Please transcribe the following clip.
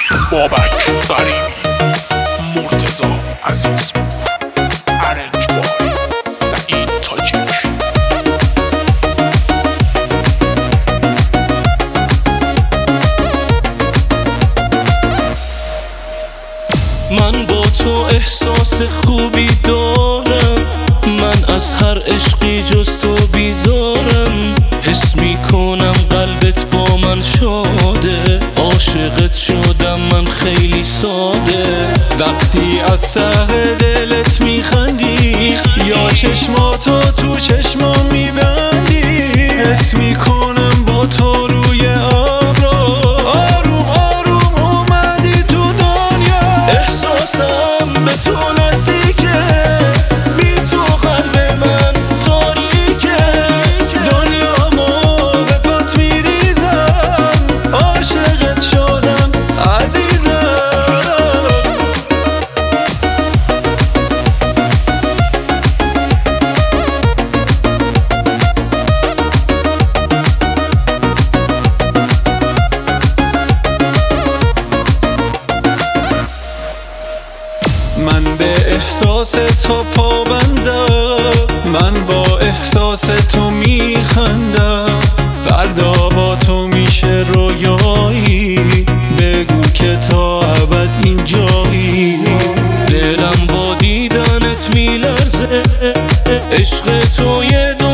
بابک غریبی، مرتضی عزیز، ارنج بای سعید تاجیک. من با تو احساس خوبی دارم، من از هر عشقی جز تو بیزارم. حس میکنم قلبت با من شاده، عاشقت شدم من خیلی ساده. وقتی از ته دلت میخندی یا چشماتو تو چشمام میبندی، حس میکنم با تو روی ابرا آروم آروم اومدی تو دنیا. احساسم به تو نزدیکه، بی تو قلب من تاریکه. دنیامو به پات میریزم، عاشقت شدم عزیزم. من به احساس تو پابندم، من با احساس تو میخندم. فردا با تو میشه رویایی، بگو که تا ابد اینجایی. دلم با دیدنت میلرزه، عشق تو یه